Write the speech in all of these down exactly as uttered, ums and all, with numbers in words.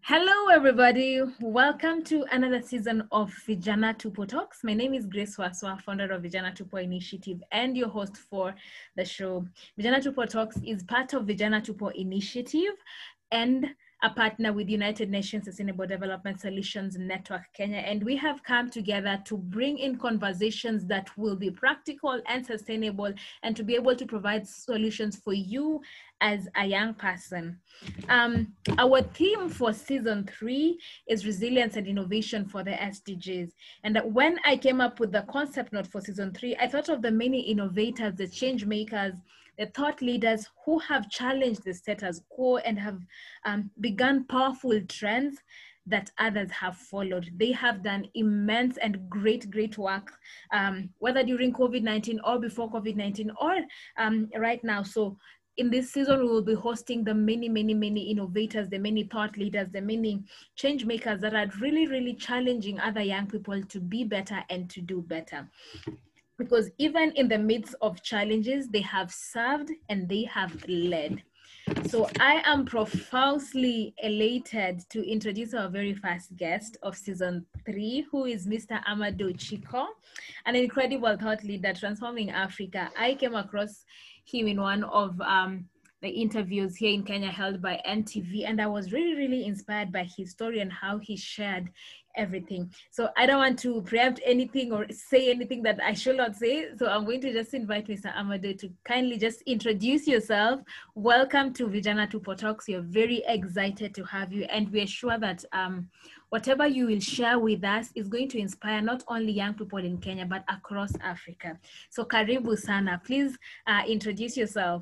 Hello, everybody. Welcome to another season of Vijana Tupo Talks. My name is Grace Waswa, founder of Vijana Tupo Initiative and your host for the show. Vijana Tupo Talks is part of Vijana Tupo Initiative and a partner with United Nations Sustainable Development Solutions Network Kenya. And we have come together to bring in conversations that will be practical and sustainable and to be able to provide solutions for you as a young person. Um, our theme for season three is resilience and innovation for the S D Gs. And when I came up with the concept note for season three, I thought of the many innovators, the change makers, the thought leaders who have challenged the status quo and have um, begun powerful trends that others have followed. They have done immense and great, great work, um, whether during COVID nineteen or before COVID nineteen or um, right now. So in this season, we will be hosting the many, many, many innovators, the many thought leaders, the many change makers that are really, really challenging other young people to be better and to do better. Because even in the midst of challenges, they have served and they have led. So I am profoundly elated to introduce our very first guest of season three, who is Mister Amadou Chiko, an incredible thought leader transforming Africa. I came across him in one of um, the interviews here in Kenya held by N T V, and I was really, really inspired by his story and how he shared everything. So I don't want to preempt anything or say anything that I should not say. So I'm going to just invite Mister Amadou to kindly just introduce yourself. Welcome to Vijana Tupo Talks. We're very excited to have you, and we're sure that um, whatever you will share with us is going to inspire not only young people in Kenya, but across Africa. So karibu sana. Please uh, introduce yourself.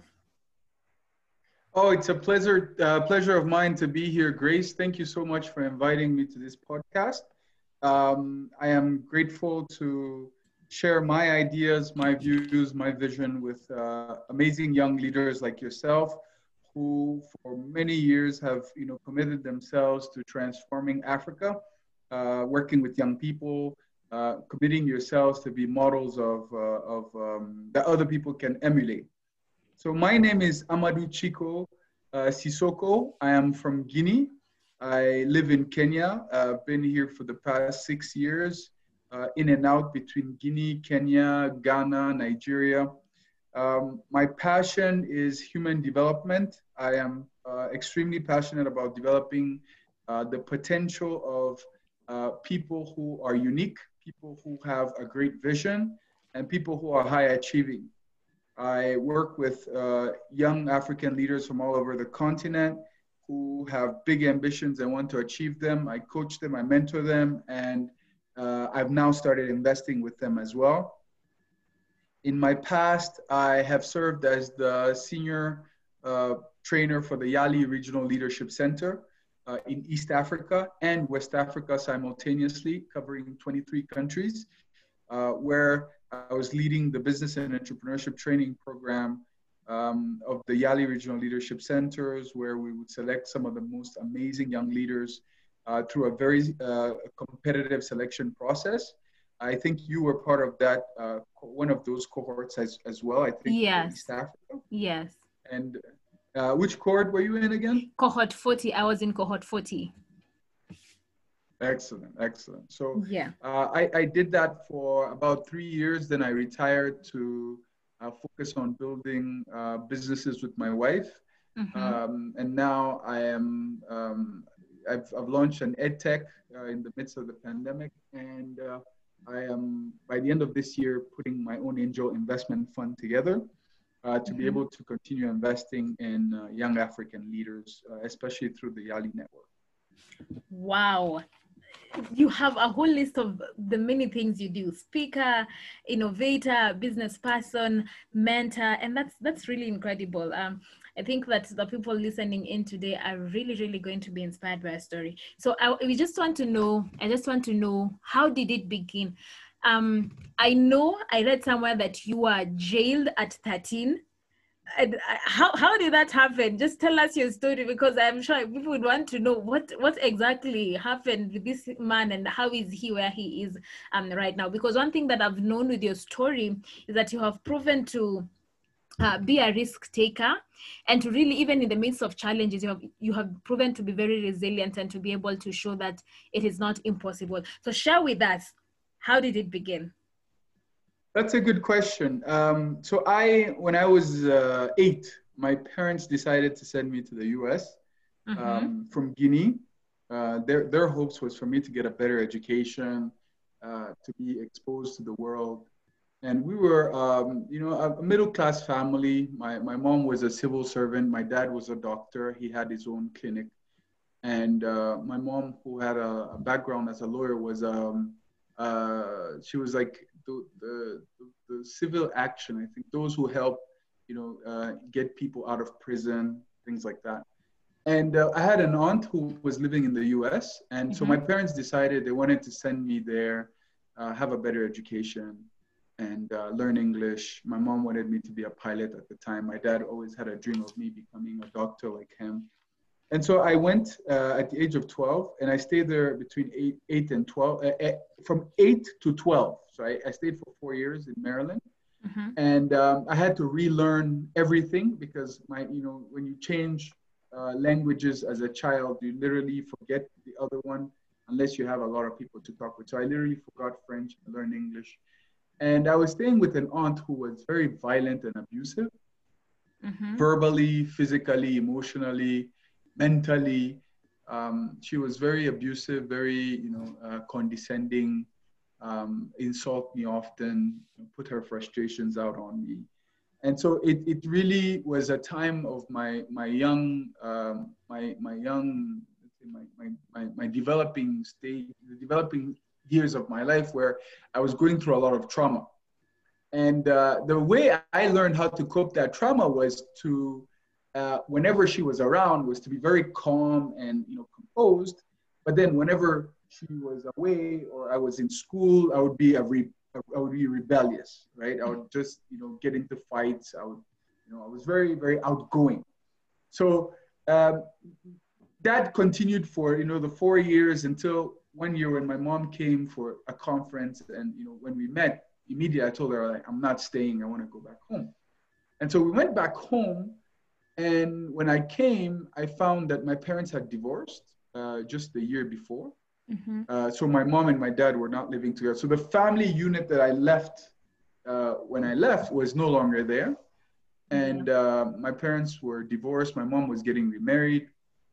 Oh, it's a pleasure, uh, pleasure of mine to be here, Grace. Thank you so much for inviting me to this podcast. Um, I am grateful to share my ideas, my views, my vision with uh, amazing young leaders like yourself, who for many years have, you know, committed themselves to transforming Africa, uh, working with young people, uh, committing yourselves to be models of, uh, of um, that other people can emulate. So my name is Amadou Chiko uh, Sissoko. I am from Guinea. I live in Kenya. I've uh, been here for the past six years, uh, in and out between Guinea, Kenya, Ghana, Nigeria. Um, my passion is human development. I am uh, extremely passionate about developing uh, the potential of uh, people who are unique, people who have a great vision, and people who are high achieving. I work with uh, young African leaders from all over the continent who have big ambitions and want to achieve them. I coach them, I mentor them, and uh, I've now started investing with them as well. In my past, I have served as the senior uh, trainer for the Yali Regional Leadership Center uh, in East Africa and West Africa simultaneously, covering twenty-three countries, uh, where I was leading the business and entrepreneurship training program um, of the Yali Regional Leadership Centers, where we would select some of the most amazing young leaders uh, through a very uh, competitive selection process. I think you were part of that, uh, one of those cohorts as, as well, I think. Yes. East Africa. Yes. And uh, which cohort were you in again? Cohort forty. I was in cohort forty. Excellent, excellent. So yeah, uh, I, I did that for about three years. Then I retired to uh, focus on building uh, businesses with my wife. mm-hmm. Um, and now I am, um, I've, I've launched an ed tech uh, in the midst of the pandemic. And uh, I am, by the end of this year, putting my own angel investment fund together uh, to mm-hmm. be able to continue investing in uh, young African leaders, uh, especially through the Yali network. Wow. You have a whole list of the many things you do: speaker, innovator, business person, mentor, and that's that's really incredible. Um, I think that the people listening in today are really, really going to be inspired by a story. So I, we just want to know, I just want to know, how did it begin? Um, I know I read somewhere that you were jailed at thirteen. And how, how did that happen? Just tell us your story, because I'm sure people would want to know what, what exactly happened with this man and how is he where he is um, right now. Because one thing that I've known with your story is that you have proven to uh, be a risk taker, and to really, even in the midst of challenges, you have you have proven to be very resilient and to be able to show that it is not impossible. So share with us, how did it begin? That's a good question. Um, so I, when I was uh, eight, my parents decided to send me to the U S Mm-hmm. um, from Guinea. Uh, their their hopes was for me to get a better education, uh, to be exposed to the world. And we were, um, you know, a middle class family. My my mom was a civil servant. My dad was a doctor. He had his own clinic. And uh, my mom, who had a, a background as a lawyer, was um, uh, she was like the, the, the civil action. I think those who help, you know, uh, get people out of prison, things like that. And uh, I had an aunt who was living in the U S, and so Mm-hmm. my parents decided they wanted to send me there, uh, have a better education, and uh, learn English. My mom wanted me to be a pilot at the time. My dad always had a dream of me becoming a doctor like him. And so I went uh, at the age of twelve, and I stayed there between eight, eight and twelve, uh, uh, from eight to twelve. So I, I stayed for four years in Maryland, Mm-hmm. and um, I had to relearn everything because my, you know, when you change uh, languages as a child, you literally forget the other one unless you have a lot of people to talk with. So I literally forgot French and learned English. And I was staying with an aunt who was very violent and abusive, Mm-hmm. verbally, physically, emotionally, mentally. Um, she was very abusive, very, you know, uh, condescending, um, insult me often, put her frustrations out on me. And so it, it really was a time of my my young um, my my young my, my, my, my developing stage, the developing years of my life where I was going through a lot of trauma. And uh, the way I learned how to cope that trauma was to, uh, whenever she was around, was to be very calm and, you know, composed. But then whenever she was away or I was in school, I would be a re- I would be rebellious, right? I would just, you know, get into fights. I would, you know, I was very, very outgoing. So um, that continued for, you know, the four years until one year when my mom came for a conference, and, you know, when we met, immediately I told her, like, I'm not staying. I want to go back home. And so we went back home. And when I came, I found that my parents had divorced uh, just the year before. Mm-hmm. Uh, so my mom and my dad were not living together. So the family unit that I left uh, when I left was no longer there. And Yeah. uh, my parents were divorced. My mom was getting remarried.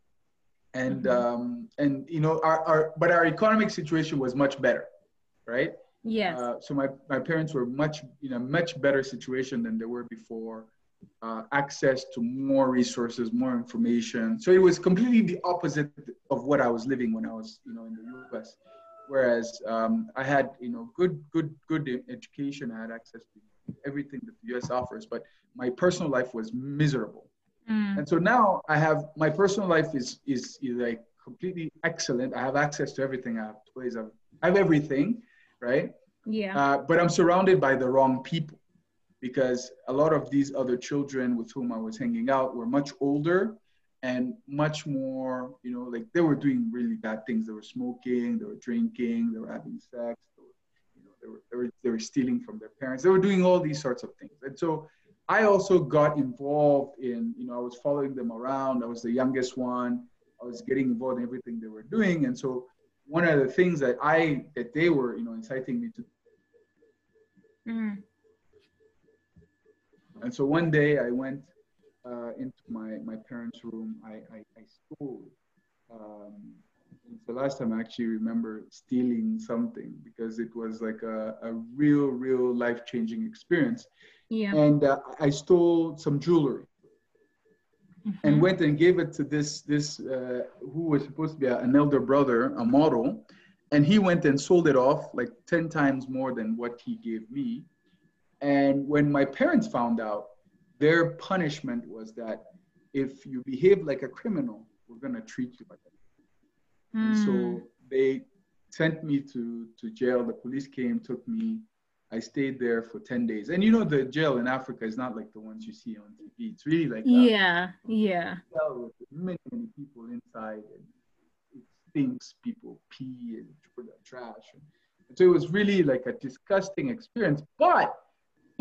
And, Mm-hmm. um, and you know, our, our, but our economic situation was much better, right? Yes. Uh, so my, my parents were much in a much better situation than they were before. Uh, access to more resources, more information. So it was completely the opposite of what I was living when I was, you know, in the U S. Whereas um, I had, you know, good, good, good education. I had access to everything that the U S offers, but my personal life was miserable. Mm. And so now I have, my personal life is is, is like completely excellent. I have access to everything. I have toys. I have, I have everything, right? Yeah. Uh, but I'm surrounded by the wrong people, because a lot of these other children with whom I was hanging out were much older and much more, you know, like they were doing really bad things. They were smoking, they were drinking, they were having sex, they were, you know, they were, they were, they were stealing from their parents. They were doing all these sorts of things. And so I also got involved in, you know, I was following them around. I was the youngest one. I was getting involved in everything they were doing. And so one of the things that I, that they were, you know, inciting me to. Mm. And so one day I went uh, into my, my parents' room. I, I, I stole. Um, it's the last time I actually remember stealing something, because it was like a, a real, real life-changing experience. Yeah. And uh, I stole some jewelry and Mm-hmm. went and gave it to this, this uh, who was supposed to be a, an elder brother, a model. And he went and sold it off like ten times more than what he gave me. And when my parents found out, their punishment was that if you behave like a criminal, we're going to treat you like that. And Mm. so they sent me to, to jail. The police came, took me. I stayed there for ten days. And you know, the jail in Africa is not like the ones you see on T V. It's really like a Yeah. Yeah. cell with many, many people inside. And it stinks. People pee and throw their trash. And so it was really like a disgusting experience. But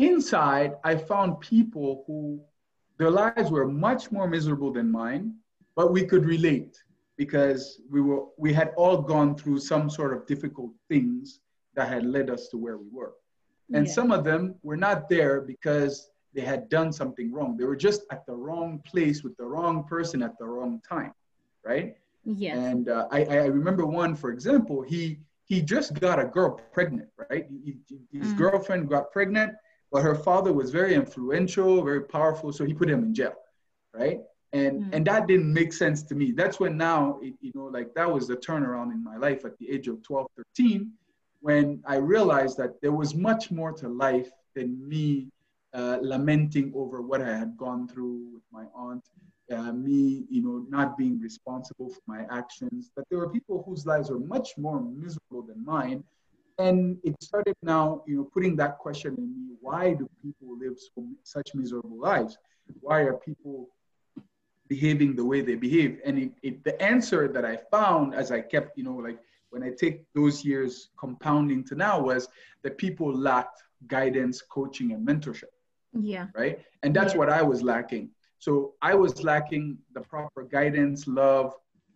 inside, I found people who their lives were much more miserable than mine, but we could relate because we were we had all gone through some sort of difficult things that had led us to where we were. And Yeah. some of them were not there because they had done something wrong. They were just at the wrong place with the wrong person at the wrong time, right? Yes. And uh, I, I remember one, for example, he he just got a girl pregnant, right? He, he, his Mm. girlfriend got pregnant, but her father was very influential, very powerful, so he put him in jail, right? And Mm. and that didn't make sense to me. That's when now, it, you know, like that was the turnaround in my life at the age of twelve, thirteen, when I realized that there was much more to life than me uh, lamenting over what I had gone through with my aunt, uh, me, you know, not being responsible for my actions, that there were people whose lives were much more miserable than mine. And it started now, you know, putting that question in me, why do people live so, such miserable lives? Why are people behaving the way they behave? And it, it, the answer that I found as I kept, you know, like when I take those years compounding to now was that people lacked guidance, coaching, and mentorship. Yeah. Right. And that's Yeah. what I was lacking. So I was lacking the proper guidance, love.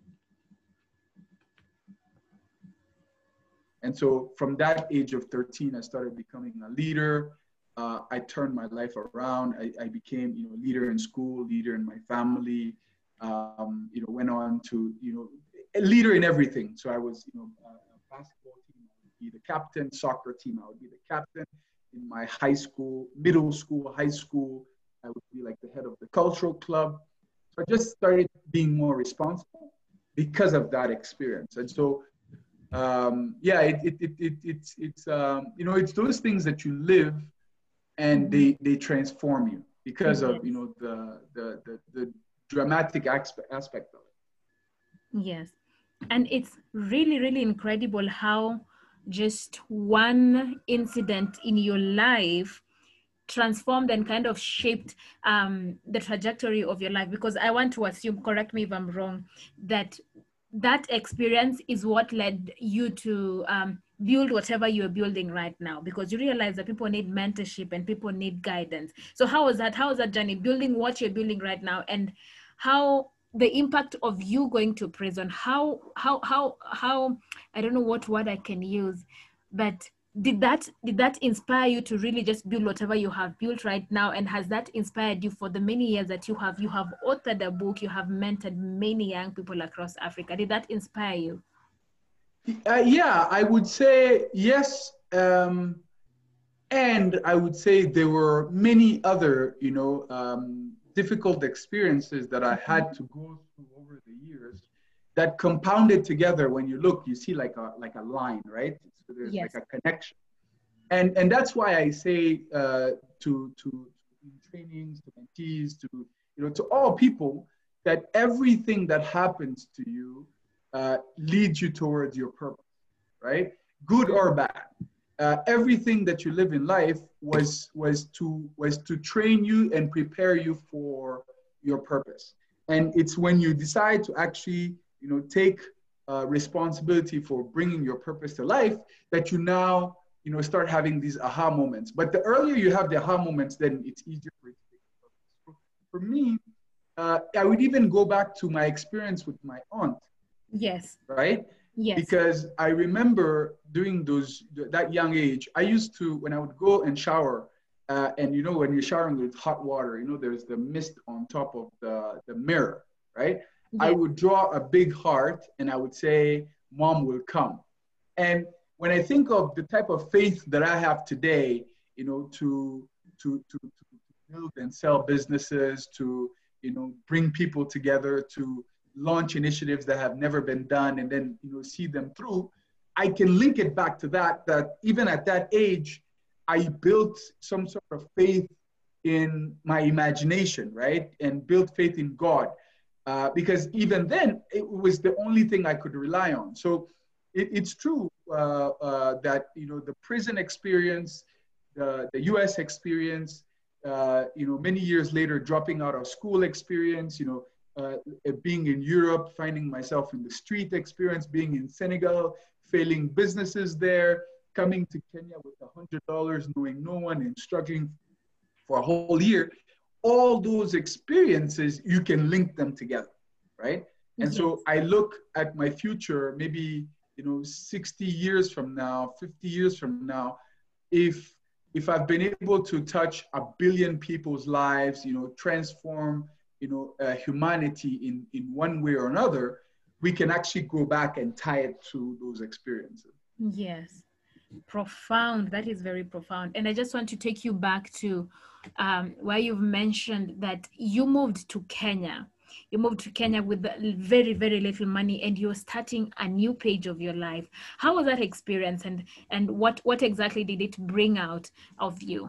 And so from that age of thirteen, I started becoming a leader. Uh, I turned my life around. I, I became, you know, leader in school, leader in my family. Um, you know, went on to, you know, a leader in everything. So I was, you know, a, a basketball team, I would be the captain, soccer team, I would be the captain. In my high school, middle school, high school, I would be like the head of the cultural club. So I just started being more responsible because of that experience. And so, um, yeah, it, it, it, it, it's, it's um, you know, it's those things that you live and they, they transform you because of, you know, the, the, the, the dramatic aspect, aspect of it. Yes. And it's really, really incredible how just one incident in your life transformed and kind of shaped um, the trajectory of your life. Because I want to assume, correct me if I'm wrong, that that experience is what led you to um, build whatever you're building right now, because you realize that people need mentorship and people need guidance. So how was that? How was that journey, building what you're building right now, and how the impact of you going to prison, how, how, how, how, I don't know what word I can use, but did that, did that inspire you to really just build whatever you have built right now? And has that inspired you for the many years that you have, you have authored a book, you have mentored many young people across Africa? Did that inspire you? Uh, yeah, I would say yes. Um, and I would say there were many other, you know, um, difficult experiences that I had to go through over the years that compounded together. When you look, you see like a like a line, right? So there's Yes. like a connection, and and that's why I say uh, to to in trainings, to mentees, to you know, to all people, that everything that happens to you uh, leads you towards your purpose, right? Good or bad. Uh, everything that you live in life was was to was to train you and prepare you for your purpose. And it's when you decide to actually, you know, take uh, responsibility for bringing your purpose to life that you now, you know, start having these aha moments. But the earlier you have the aha moments, then it's easier for you to take the purpose. So for me, uh, I would even go back to my experience with my aunt. Yes. Right. Yes. Because I remember during those, that young age, I used to, when I would go and shower, uh, and you know, when you're showering with hot water, you know, there's the mist on top of the, the mirror, right? Yes. I would draw a big heart and I would say, Mom will come. And when I think of the type of faith that I have today, you know, to, to, to, to build and sell businesses, to, you know, bring people together, to launch initiatives that have never been done and then, you know, see them through, I can link it back to that, that even at that age, I built some sort of faith in my imagination, right? And built faith in God. Uh, because even then, it was the only thing I could rely on. So it, it's true uh, uh, that, you know, the prison experience, the, the U S experience, uh, you know, many years later, dropping out of school experience, you know, Uh, being in Europe, finding myself in the street experience, being in Senegal, failing businesses there, coming to Kenya with a hundred dollars, knowing no one and struggling for a whole year, all those experiences, you can link them together, right? And Yes. so I look at my future, maybe, you know, sixty years from now, fifty years from now, if if I've been able to touch a billion people's lives, you know, transform, you know, uh, humanity in, in one way or another, we can actually go back and tie it to those experiences. Yes. Profound. That is very profound. And I just want to take you back to um, where you've mentioned that you moved to Kenya. You moved to Kenya with very, very little money, and you're starting a new page of your life. How was that experience, and and what what exactly did it bring out of you?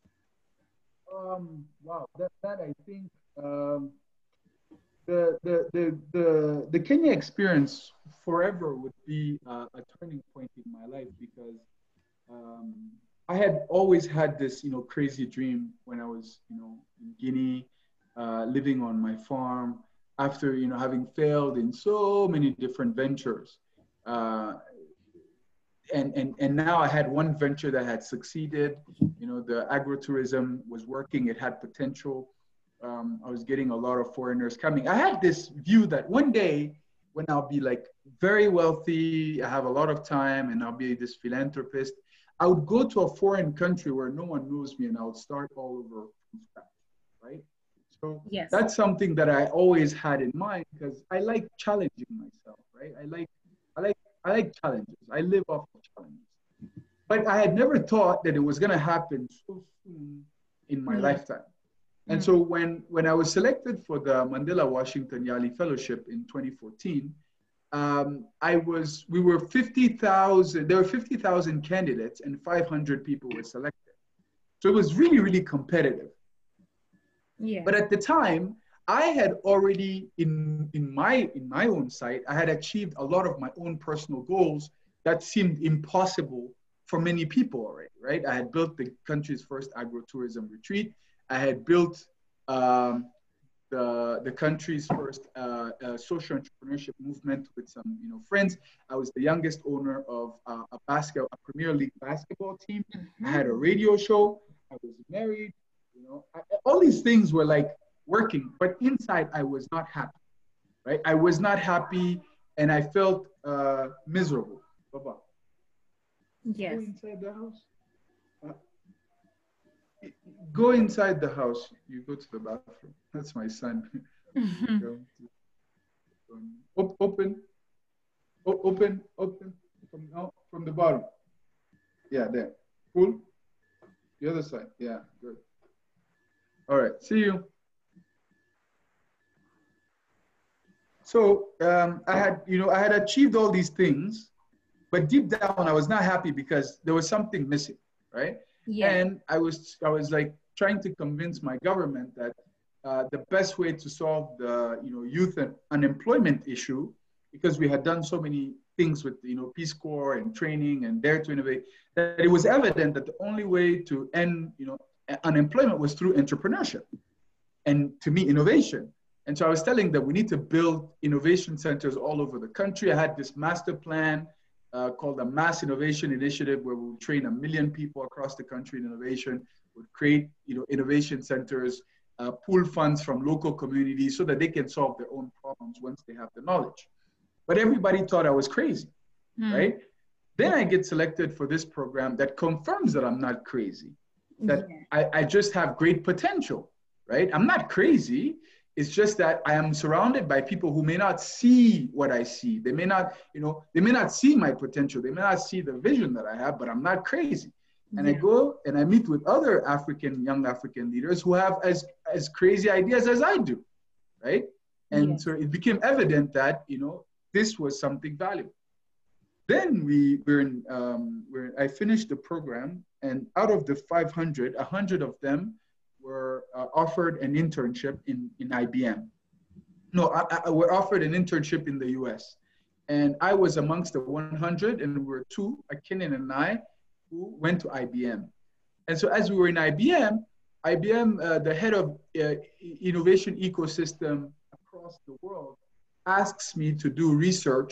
Um, wow, that, that I think um, the, the, the, the, the Kenya experience forever would be uh, a turning point in my life, because um, I had always had this, you know, crazy dream when I was, you know, in Guinea, uh, living on my farm after, you know, having failed in so many different ventures. Uh, and, and, and now I had one venture that had succeeded. You know, the agritourism was working, it had potential. Um, I was getting a lot of foreigners coming. I had this view that one day when I'll be like very wealthy, I have a lot of time, and I'll be this philanthropist, I would go to a foreign country where no one knows me, and I would start all over from scratch, right? So Yes. that's something that I always had in mind, because I like challenging myself, right? I like, I like, I like challenges. I live off of challenges. But I had never thought that it was going to happen so soon in my Yeah. lifetime. And Mm. so when, when I was selected for the Mandela Washington Yali Fellowship in twenty fourteen, um, I was, we were fifty thousand, there were fifty thousand candidates and five hundred people were selected. So it was really, really competitive. Yeah. But at the time, I had already, in, in, my, in my own sight, I had achieved a lot of my own personal goals that seemed impossible for many people already, right? I had built the country's first agro-tourism retreat. I had built um, the, the country's first uh, uh, social entrepreneurship movement with some, you know, friends. I was the youngest owner of uh, a basketball, a Premier League basketball team. Mm-hmm. I had a radio show. I was married. You know, I, all these things were like working, but inside I was not happy, right? I was not happy, and I felt uh, miserable. Baba, Yes. go inside the house. Uh, Go inside the house. You go to the bathroom. That's my son. Mm-hmm. Open, o open, open from now, from the bottom. Yeah, there. Cool. The other side. Yeah, good. All right. See you. So um, I had, you know, I had achieved all these things, but deep down I was not happy because there was something missing, right? Yeah. And I was, I was like trying to convince my government that uh, the best way to solve the, you know, youth and unemployment issue, because we had done so many things with, you know, Peace Corps and training and Dare to Innovate, that it was evident that the only way to end, you know, unemployment was through entrepreneurship and, to me, innovation. And so I was telling them we need to build innovation centers all over the country. I had this master plan uh, called the Mass Innovation Initiative, where we would train a million people across the country in innovation, would create, you know, innovation centers, uh, pool funds from local communities so that they can solve their own problems once they have the knowledge. But everybody thought I was crazy, mm. right? Then I get selected for this program that confirms that I'm not crazy, that yeah. I, I just have great potential, right? I'm not crazy. It's just that I am surrounded by people who may not see what I see. They may not, you know, they may not see my potential. They may not see the vision that I have, but I'm not crazy. And yeah. I go and I meet with other African, young African leaders who have as, as crazy ideas as I do, right? And yes. so it became evident that, you know, this was something valuable. Then we were in, um, we're, I finished the program, and out of the five hundred, one hundred of them were uh, offered an internship in, in I B M. No, I, I were offered an internship in the U S. And I was amongst the one hundred, and we were two, Akenin and I, who went to I B M. And so as we were in I B M, I B M, uh, the head of uh, innovation ecosystem across the world, asks me to do research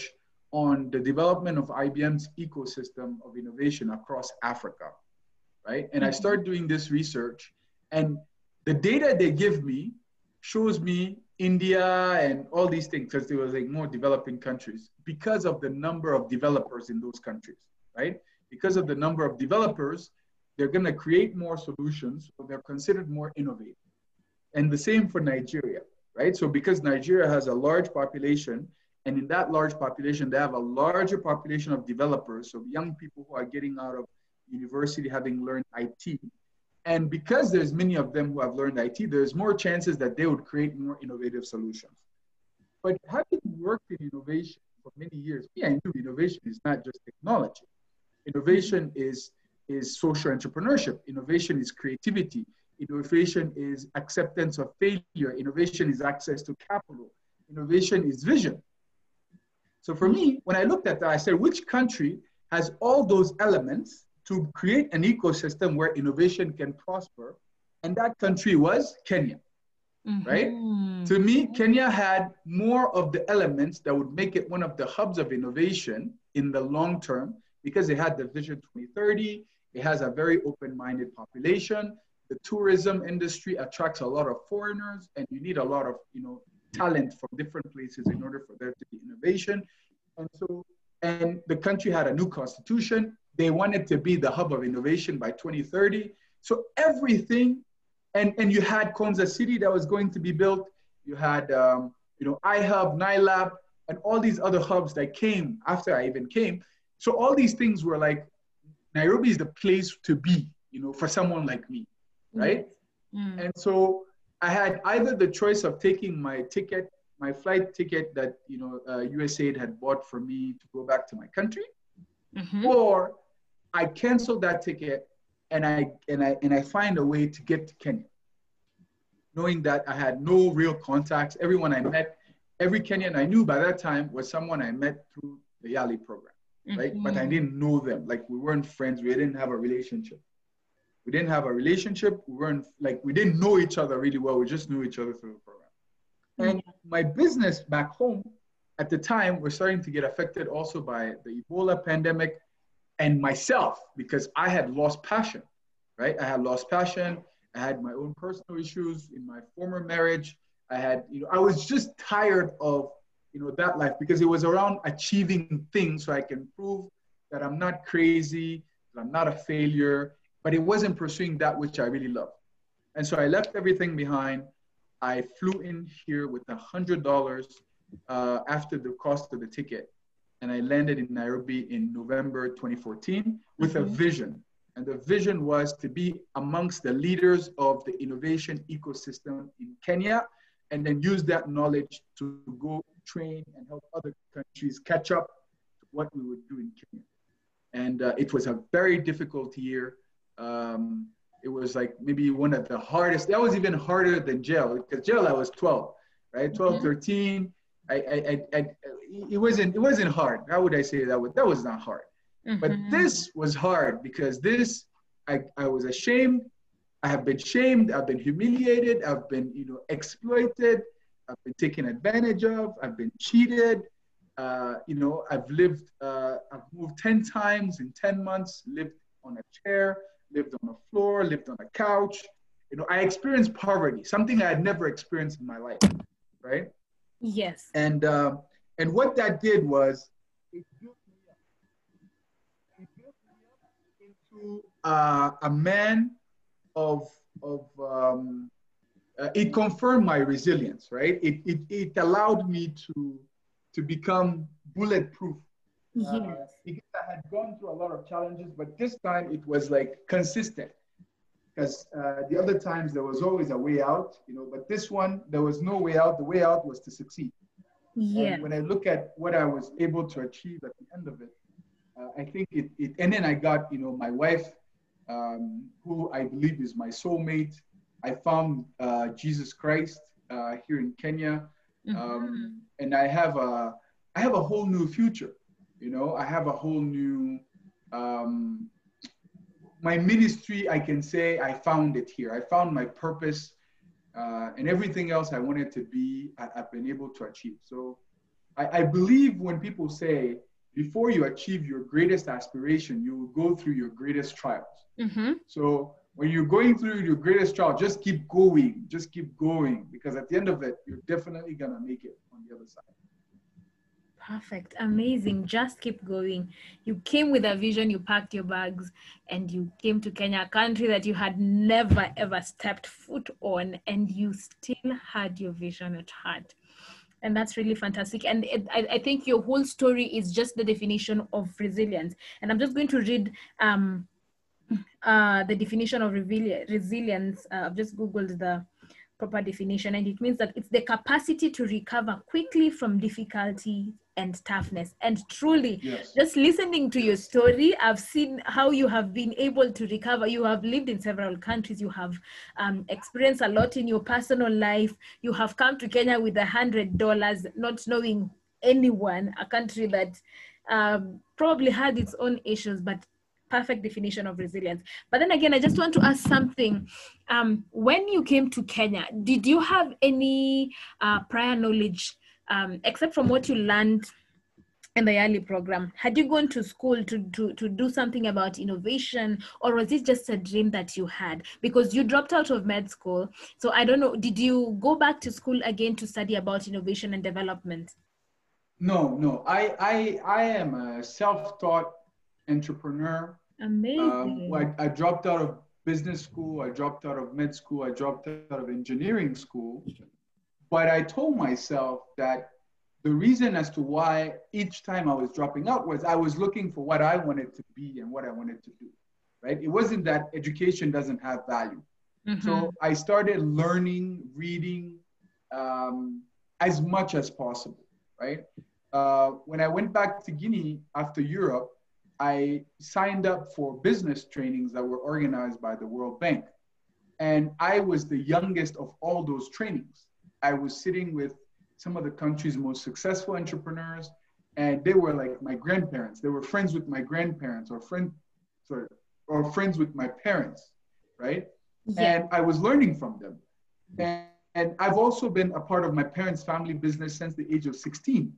on the development of I B M's ecosystem of innovation across Africa, right? And I started doing this research, and the data they give me shows me India and all these things, because they were like more developing countries, because of the number of developers in those countries, right? Because of the number of developers, they're going to create more solutions, so they're considered more innovative. And the same for Nigeria, right? So because Nigeria has a large population, and in that large population, they have a larger population of developers, so young people who are getting out of university having learned I T. And because there's many of them who have learned I T, there's more chances that they would create more innovative solutions. But having worked in innovation for many years, me, I knew innovation is not just technology. Innovation is, is social entrepreneurship. Innovation is creativity. Innovation is acceptance of failure. Innovation is access to capital. Innovation is vision. So for me, when I looked at that, I said, which country has all those elements to create an ecosystem where innovation can prosper? And that country was Kenya, mm-hmm. right? To me, Kenya had more of the elements that would make it one of the hubs of innovation in the long term, because it had the Vision twenty thirty, it has a very open-minded population, the tourism industry attracts a lot of foreigners, and you need a lot of, you know, talent from different places in order for there to be innovation. And so, and the country had a new constitution. They wanted to be the hub of innovation by twenty thirty. So everything, and, and you had Konza City that was going to be built. You had, um, you know, iHub, NILAB, and all these other hubs that came after I even came. So all these things were like, Nairobi is the place to be, you know, for someone like me, right? Mm. And so I had either the choice of taking my ticket, my flight ticket that, you know, uh, U S A I D had bought for me to go back to my country, mm-hmm. or I canceled that ticket and I, and, I, and I find a way to get to Kenya, knowing that I had no real contacts. Everyone I met, every Kenyan I knew by that time was someone I met through the YALI program, right? Mm-hmm. But I didn't know them. Like, we weren't friends. We didn't have a relationship. We didn't have a relationship. We weren't like, we didn't know each other really well. We just knew each other through the program. And my business back home at the time was starting to get affected also by the Ebola pandemic and myself, because I had lost passion, right? I had lost passion. I had my own personal issues in my former marriage. I had, you know, I was just tired of, you know, that life, because it was around achieving things so I can prove that I'm not crazy, that I'm not a failure, but it wasn't pursuing that which I really love. And so I left everything behind. I flew in here with a hundred dollars uh, after the cost of the ticket. And I landed in Nairobi in November twenty fourteen with mm-hmm. a vision. And the vision was to be amongst the leaders of the innovation ecosystem in Kenya, and then use that knowledge to go train and help other countries catch up to what we would do in Kenya. And uh, it was a very difficult year. Um, it was like maybe one of the hardest. That was even harder than jail, because jail I was twelve, right? twelve, mm-hmm. thirteen. I, I, I, I, it wasn't, it wasn't hard. How would I say that? Was, that was not hard. Mm-hmm. But this was hard, because this, I, I was ashamed. I have been shamed. I've been humiliated. I've been, you know, exploited. I've been taken advantage of. I've been cheated. Uh, you know, I've lived, uh, I've moved ten times in ten months, lived on a chair, lived on a floor, lived on a couch. You know, I experienced poverty, something I had never experienced in my life, right? Yes. And, uh, and what that did was, it built me up. It built me up into uh, a man of, of um, uh, it confirmed my resilience, right? It, it, it allowed me to, to become bulletproof. Yes. Uh, because I had gone through a lot of challenges, but this time it was like consistent. Because uh, the other times there was always a way out, you know, but this one, there was no way out. The way out was to succeed. Yeah. And when I look at what I was able to achieve at the end of it, uh, I think it, it, and then I got, you know, my wife, um, who I believe is my soulmate. I found uh, Jesus Christ uh, here in Kenya. Um, mm-hmm. And I have a, I have a whole new future. You know, I have a whole new, um, my ministry, I can say I found it here. I found my purpose uh, and everything else I wanted to be, I, I've been able to achieve. So I, I believe when people say, before you achieve your greatest aspiration, you will go through your greatest trials. Mm-hmm. So when you're going through your greatest trial, just keep going, just keep going, because at the end of it, you're definitely going to make it on the other side. Perfect. Amazing. Just keep going. You came with a vision, you packed your bags, and you came to Kenya, a country that you had never, ever stepped foot on, and you still had your vision at heart. And that's really fantastic. And it, I, I think your whole story is just the definition of resilience. And I'm just going to read um, uh, the definition of resilience. Uh, I've just Googled the proper definition, and it means that it's the capacity to recover quickly from difficulty and toughness. And truly, yes. just listening to your story, I've seen how you have been able to recover. You have lived in several countries. You have um, experienced a lot in your personal life. You have come to Kenya with a hundred dollars, not knowing anyone, a country that um, probably had its own issues, but perfect definition of resilience. But then again, I just want to ask something. Um, when you came to Kenya, did you have any uh, prior knowledge, um, except from what you learned in the YALI program? Had you gone to school to, to, to do something about innovation, or was it just a dream that you had? Because you dropped out of med school. So I don't know, did you go back to school again to study about innovation and development? No, no. I, I, I am a self-taught entrepreneur. Amazing. Um, I, I dropped out of business school. I dropped out of med school. I dropped out of engineering school. But I told myself that the reason as to why each time I was dropping out was I was looking for what I wanted to be and what I wanted to do, right? It wasn't that education doesn't have value. Mm-hmm. So I started learning, reading um, as much as possible, right? Uh, when I went back to Guinea after Europe, I signed up for business trainings that were organized by the World Bank. And I was the youngest of all those trainings. I was sitting with some of the country's most successful entrepreneurs, and they were like my grandparents. They were friends with my grandparents, or friend, sorry, or friends with my parents, right? Yeah. And I was learning from them. And, and I've also been a part of my parents' family business since the age of sixteen.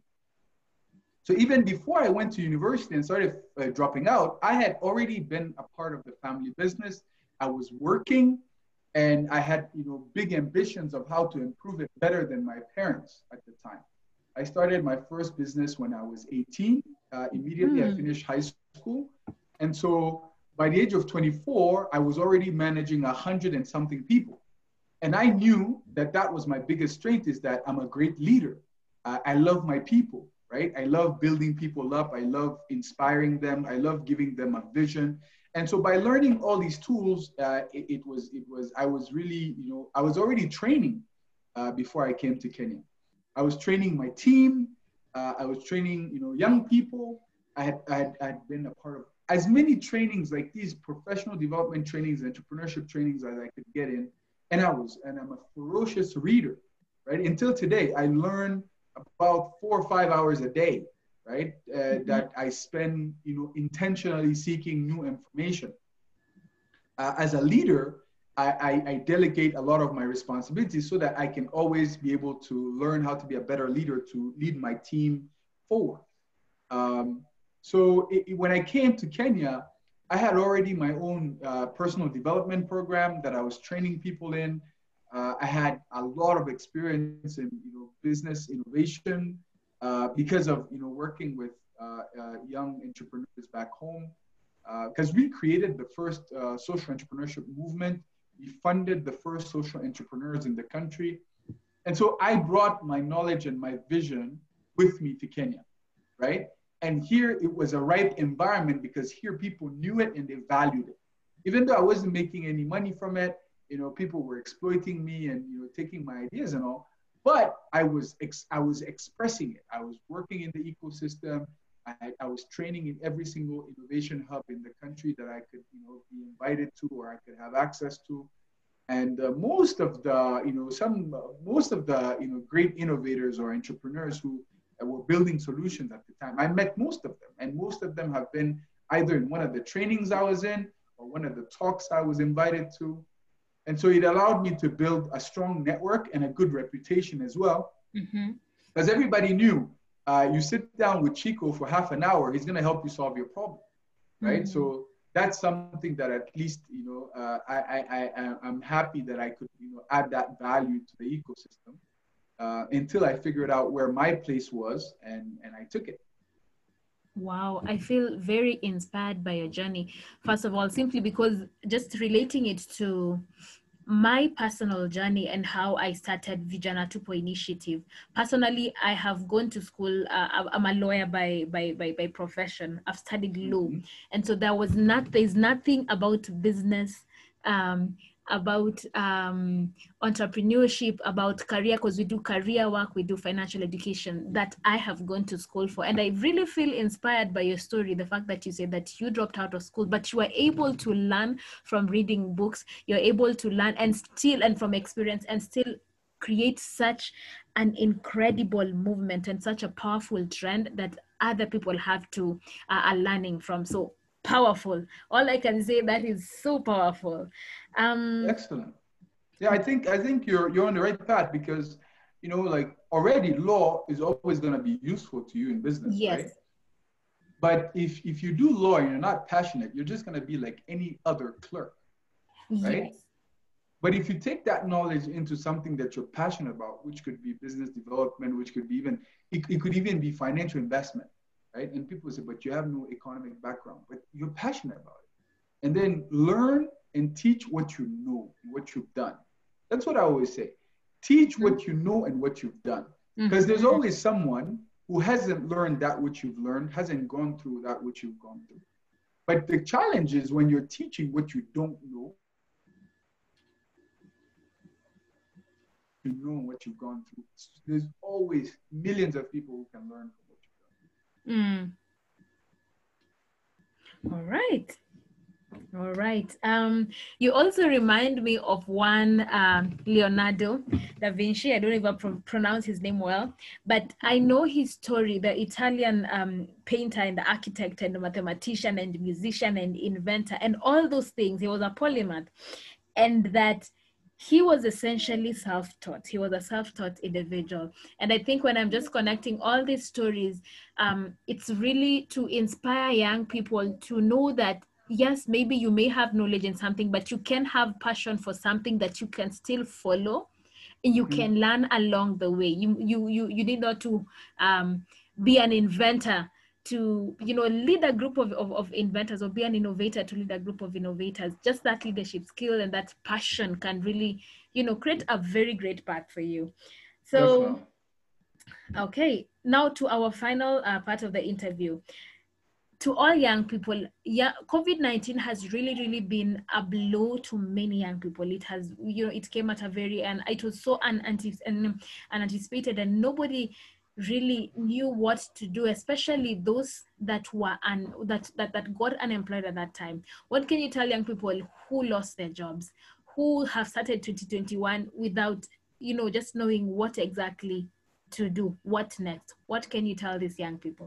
So even before I went to university and started uh, dropping out, I had already been a part of the family business. I was working, and I had, you know, big ambitions of how to improve it better than my parents at the time. I started my first business when I was eighteen. Uh, immediately, mm. I finished high school. And so by the age of twenty-four, I was already managing a hundred and something people. And I knew that that was my biggest strength, is that I'm a great leader. Uh, I love my people. Right? I love building people up. I love inspiring them. I love giving them a vision. And so by learning all these tools, uh, it, it was, it was, I was really, you know, I was already training uh, before I came to Kenya. I was training my team. Uh, I was training, you know, young people. I had, I had, I had been a part of as many trainings like these professional development trainings, entrepreneurship trainings as I could get in. And I was, and I'm a ferocious reader, right? Until today, I learn about four or five hours a day, right? Uh, mm-hmm. That I spend, you know, intentionally seeking new information. Uh, as a leader, I, I, I delegate a lot of my responsibilities so that I can always be able to learn how to be a better leader to lead my team forward. Um, so it, when I came to Kenya, I had already my own uh, personal development program that I was training people in. Uh, I had a lot of experience in, you know, business innovation uh, because of, you know, working with uh, uh, young entrepreneurs back home. Because uh, we created the first uh, social entrepreneurship movement. We funded the first social entrepreneurs in the country. And so I brought my knowledge and my vision with me to Kenya, right? And here it was a right environment because here people knew it and they valued it. Even though I wasn't making any money from it, you know, people were exploiting me and, you know, taking my ideas and all, but I was, ex I was expressing it. I was working in the ecosystem. I, I was training in every single innovation hub in the country that I could, you know, be invited to or I could have access to. And uh, most of the, you know, some, uh, most of the, you know, great innovators or entrepreneurs who uh, were building solutions at the time, I met most of them. And most of them have been either in one of the trainings I was in or one of the talks I was invited to. And so it allowed me to build a strong network and a good reputation as well. Mm-hmm. Because everybody knew uh, you sit down with Chico for half an hour, he's going to help you solve your problem, right? Mm. So that's something that at least, you know, uh, I, I, I, I'm happy that I could, you know, add that value to the ecosystem uh, until I figured out where my place was, and, and I took it. Wow, I feel very inspired by your journey. First of all, simply because just relating it to my personal journey and how I started Vijana two point oh initiative. Personally, I have gone to school. Uh, I'm a lawyer by, by by by profession. I've studied law, Mm-hmm. and so there was not there's nothing about business, um, about um, entrepreneurship, about career, because we do career work, we do financial education, that I have gone to school for. And I really feel inspired by your story, the fact that you said that you dropped out of school, but you were able to learn from reading books, you're able to learn and still, and from experience, and still create such an incredible movement and such a powerful trend that other people have to uh, are learning from. So powerful. All I can say, that is so powerful. Um, Excellent. Yeah, I think I think you're you're on the right path because, you know, like already law is always going to be useful to you in business, yes. right? But if if you do law and you're not passionate, you're just going to be like any other clerk, right? Yes. But if you take that knowledge into something that you're passionate about, which could be business development, which could be even it, it could even be financial investment, right? And people say, but you have no economic background, but you're passionate about it. And then learn and teach what you know, what you've done. That's what I always say. Teach Mm-hmm. what you know and what you've done. Because Mm-hmm. there's always someone who hasn't learned that which you've learned, hasn't gone through that which you've gone through. But the challenge is when you're teaching what you don't know, you know what you've gone through. There's always millions of people who can learn from what you've done. Mm. All right. All right. Um, you also remind me of one um, Leonardo da Vinci. I don't even pro- pronounce his name well, but I know his story, the Italian um, painter and the architect and the mathematician and musician and inventor and all those things. He was a polymath, and that he was essentially self-taught. He was a self-taught individual. And I think when I'm just connecting all these stories, um, it's really to inspire young people to know that yes, maybe you may have knowledge in something, but you can have passion for something that you can still follow, and you can learn along the way. You you you you need not to um, be an inventor to, you know, lead a group of, of, of inventors, or be an innovator to lead a group of innovators. Just that leadership skill and that passion can really, you know, create a very great path for you. So, Definitely. okay, now to our final uh, part of the interview. To all young people, yeah, COVID nineteen has really, really been a blow to many young people. It has, you know, it came at a very, and it was so unanticipated, and nobody really knew what to do, especially those that were un, that, that that got unemployed at that time. What can you tell young people who lost their jobs, who have started twenty twenty-one without, you know, just knowing what exactly to do, what next? What can you tell these young people?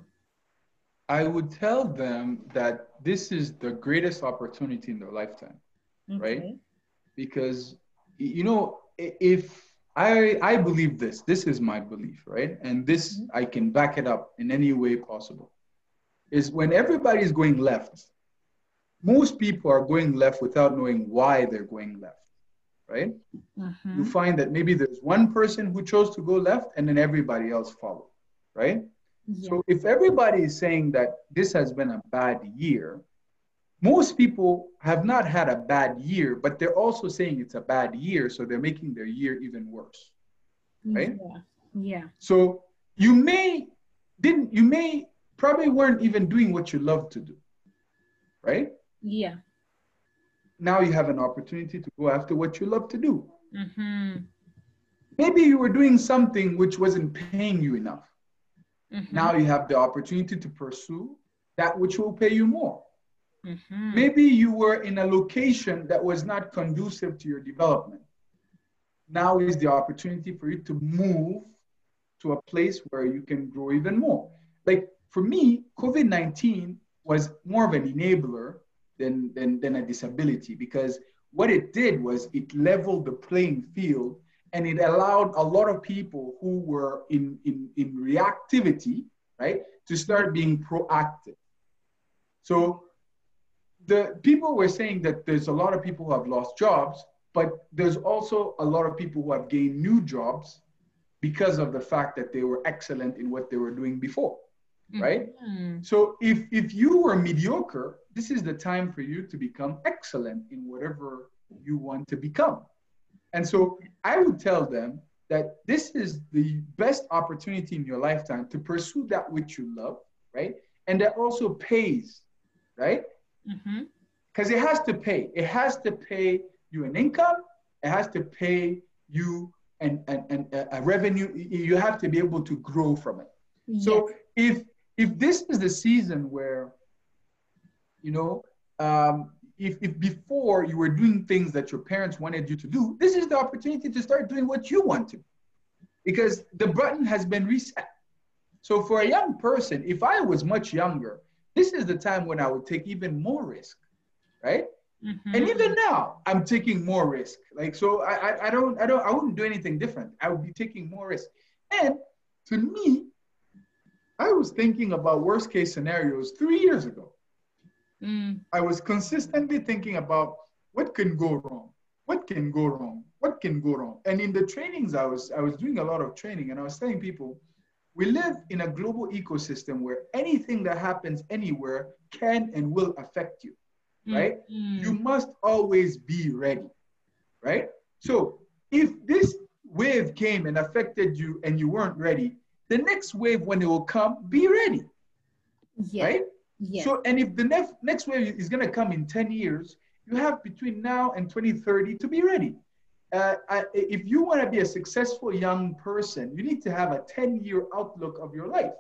I would tell them that this is the greatest opportunity in their lifetime, Okay. right? Because, you know, if I I believe this, this is my belief, right? And this, Mm-hmm. I can back it up in any way possible, is when everybody is going left, most people are going left without knowing why they're going left, right? Mm-hmm. You find that maybe there's one person who chose to go left and then everybody else followed, right? Yeah. So if everybody is saying that this has been a bad year, most people have not had a bad year, but they're also saying it's a bad year, so they're making their year even worse, right? Yeah. Yeah. So you may didn't you may probably weren't even doing what you love to do, right? Yeah. Now you have an opportunity to go after what you love to do. Mm-hmm. Maybe you were doing something which wasn't paying you enough. Mm-hmm. Now you have the opportunity to pursue that which will pay you more. Mm-hmm. Maybe you were in a location that was not conducive to your development. Now is the opportunity for you to move to a place where you can grow even more. Like for me, COVID nineteen was more of an enabler than, than, than a disability, because what it did was it leveled the playing field and it allowed a lot of people who were in, in, in reactivity, right, to start being proactive. So the people were saying that there's a lot of people who have lost jobs, but there's also a lot of people who have gained new jobs because of the fact that they were excellent in what they were doing before, right? Mm-hmm. So if, if you were mediocre, this is the time for you to become excellent in whatever you want to become. And so I would tell them that this is the best opportunity in your lifetime to pursue that which you love, right? And that also pays, right? Because mm-hmm. it has to pay. It has to pay you an income. It has to pay you an, an, an, a revenue. You have to be able to grow from it. Yes. So if, if this is the season where, you know, um, if, if before you were doing things that your parents wanted you to do, this is the opportunity to start doing what you want to, because the button has been reset. So for a young person, if I was much younger, this is the time when I would take even more risk, right? Mm-hmm. And even now, I'm taking more risk. Like, so I, I, I don't, I don't, I wouldn't do anything different. I would be taking more risk. And to me, I was thinking about worst case scenarios three years ago. Mm. I was consistently thinking about what can go wrong, what can go wrong, what can go wrong. And in the trainings, I was, I was doing a lot of training, and I was telling people, we live in a global ecosystem where anything that happens anywhere can and will affect you, right? Mm-hmm. You must always be ready, right? So if this wave came and affected you and you weren't ready, the next wave, when it will come, be ready, yeah. right? Yeah. So, and if the next, next wave is gonna come in ten years, you have between now and twenty thirty to be ready. Uh, I, if you want to be a successful young person, you need to have a ten-year outlook of your life.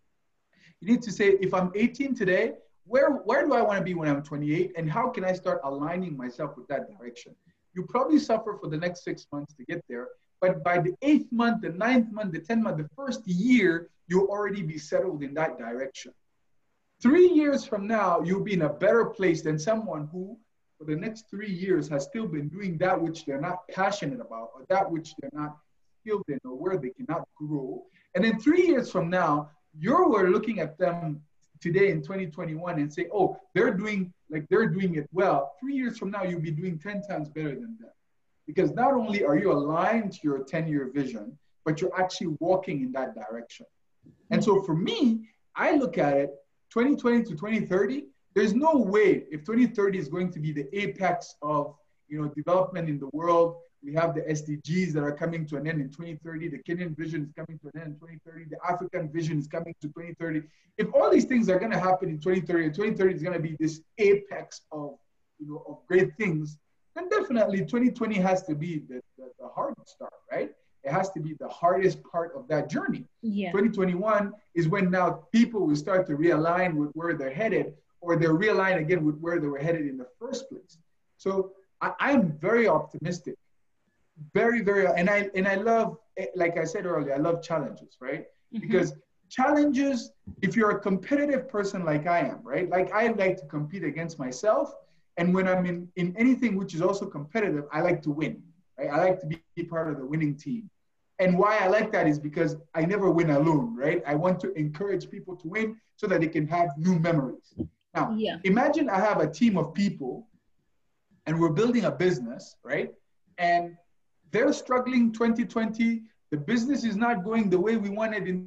You need to say, if I'm eighteen today, where, where do I want to be when I'm twenty-eight? And how can I start aligning myself with that direction? You probably suffer for the next six months to get there. But by the eighth month, the ninth month, the tenth month, the first year, you'll already be settled in that direction. Three years from now, you'll be in a better place than someone who, for the next three years, has still been doing that which they're not passionate about, or that which they're not skilled in, or where they cannot grow. And then three years from now, you're looking at them today in twenty twenty-one and say, oh, they're doing, like they're doing it well. Three years from now, you'll be doing ten times better than them. Because not only are you aligned to your ten-year vision, but you're actually walking in that direction. And so for me, I look at it, twenty twenty to twenty thirty, there's no way if twenty thirty is going to be the apex of, you know, development in the world. We have the S D Gs that are coming to an end in twenty thirty. The Kenyan vision is coming to an end in twenty thirty. The African vision is coming to twenty thirty. If all these things are going to happen in twenty thirty, and twenty thirty is going to be this apex of, you know, of great things, then definitely twenty twenty has to be the, the, the hard start, right? It has to be the hardest part of that journey. Yeah. twenty twenty-one is when now people will start to realign with where they're headed, or they're realigned again with where they were headed in the first place. So I, I'm very optimistic, very, very, and I and I love, like I said earlier, I love challenges, right? Mm-hmm. Because challenges, if you're a competitive person like I am, right? Like I like to compete against myself, and when I'm in, in anything which is also competitive, I like to win, right? I like to be part of the winning team. And why I like that is because I never win alone, right? I want to encourage people to win so that they can have new memories. Now, yeah. Imagine I have a team of people and we're building a business, right? And they're struggling twenty twenty. The business is not going the way we wanted in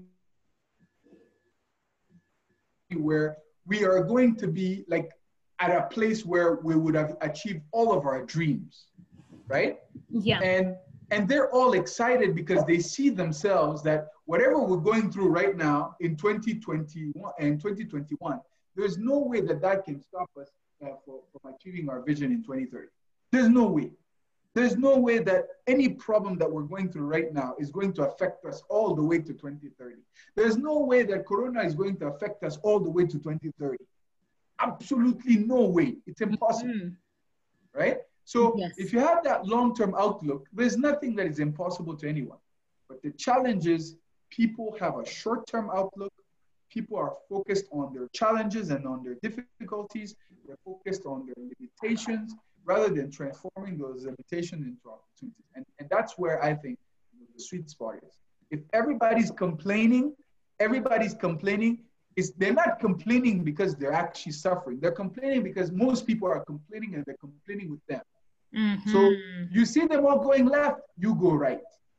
where we are going to be like at a place where we would have achieved all of our dreams, right? Yeah. And and they're all excited because they see themselves that whatever we're going through right now in twenty twenty-one and twenty twenty-one, there's no way that that can stop us uh, for, from achieving our vision in twenty thirty. There's no way. There's no way that any problem that we're going through right now is going to affect us all the way to twenty thirty. There's no way that Corona is going to affect us all the way to twenty thirty. Absolutely no way. It's impossible, mm-hmm. right? So yes. If you have that long-term outlook, there's nothing that is impossible to anyone. But the challenge is people have a short-term outlook. People are focused on their challenges and on their difficulties. They're focused on their limitations rather than transforming those limitations into opportunities. And, and that's where I think the sweet spot is. If everybody's complaining, everybody's complaining, is they're not complaining because they're actually suffering. They're complaining because most people are complaining and they're complaining with them. Mm-hmm. So you see them all going left, you go right.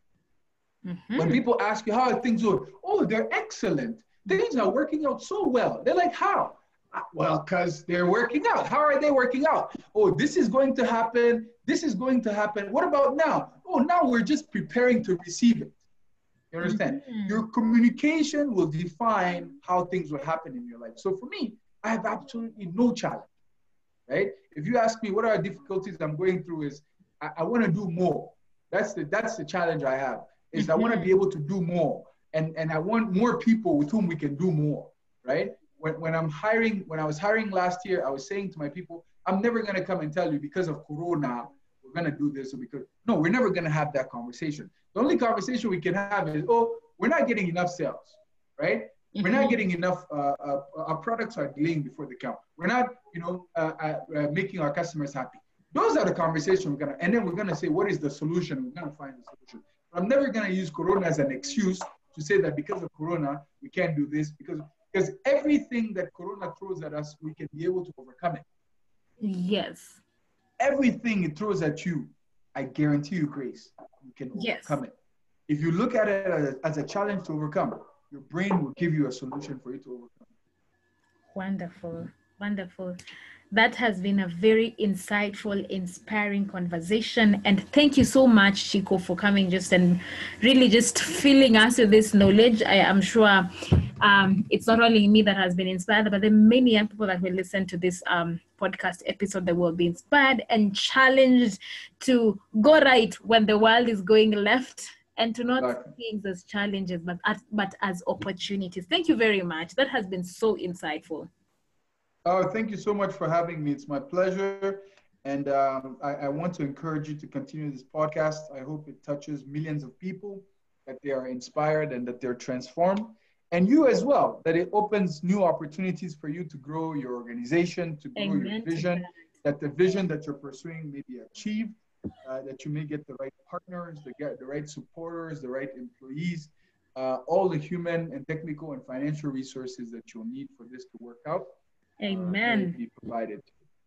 Mm-hmm. When people ask you how are things going, oh, they're excellent. Things are working out so well. They're like, how? Well, because they're working out. How are they working out? Oh, this is going to happen. This is going to happen. What about now? Oh, now we're just preparing to receive it. You understand? Mm-hmm. Your communication will define how things will happen in your life. So for me, I have absolutely no challenge, right? If you ask me what are the difficulties I'm going through is, I, I want to do more. That's the, that's the challenge I have, is mm-hmm. I want to be able to do more. And, and I want more people with whom we can do more, right? When, when I'm hiring, when I was hiring last year, I was saying to my people, I'm never going to come and tell you because of Corona, we're going to do this or because, no, we're never going to have that conversation. The only conversation we can have is, oh, we're not getting enough sales, right? Mm-hmm. We're not getting enough, uh, uh, our products are delaying before they come. We're not, you know, uh, uh, uh, making our customers happy. Those are the conversations we're going to, and then we're going to say, what is the solution? We're going to find the solution. But I'm never going to use Corona as an excuse to say that because of Corona, we can't do this, because because everything that Corona throws at us, we can be able to overcome it. Yes. Everything it throws at you, I guarantee you, Grace, you can overcome yes. it. If you look at it as a, as a challenge to overcome, your brain will give you a solution for you to overcome. Wonderful, wonderful. That has been a very insightful, inspiring conversation. And thank you so much, Chico, for coming just and really just filling us with this knowledge. I am sure um, it's not only me that has been inspired, but there are many young people that will listen to this um, podcast episode that will be inspired and challenged to go right when the world is going left, and to not exactly. see things as challenges, but as, but as opportunities. Thank you very much. That has been so insightful. Oh, thank you so much for having me. It's my pleasure. And um, I, I want to encourage you to continue this podcast. I hope it touches millions of people, that they are inspired and that they're transformed. And you as well, that it opens new opportunities for you to grow your organization, to grow Amen your vision, that. that the vision that you're pursuing may be achieved, uh, that you may get the right partners, the, get the right supporters, the right employees, uh, all the human and technical and financial resources that you'll need for this to work out. Amen. Uh, be provided.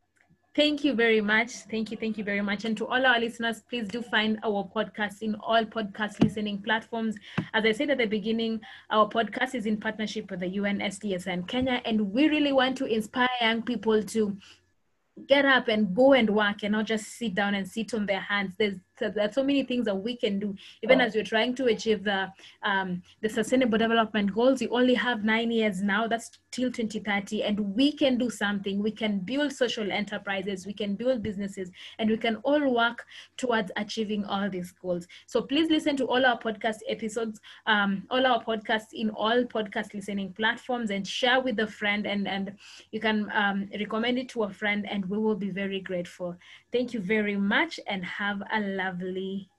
Thank you very much. Thank you. Thank you very much. And to all our listeners, please do find our podcast in all podcast listening platforms. As I said at the beginning, our podcast is in partnership with the U N S D S N Kenya, and we really want to inspire young people to get up and go and work and not just sit down and sit on their hands. There's, there's so many things that we can do. Even as we're trying to achieve the um, the Sustainable Development Goals, we only have nine years now. That's till twenty thirty. And we can do something. We can build social enterprises. We can build businesses. And we can all work towards achieving all these goals. So please listen to all our podcast episodes, um, all our podcasts in all podcast listening platforms, and share with a friend. And, and you can um, recommend it to a friend, and we will be very grateful. Thank you very much, and have a lovely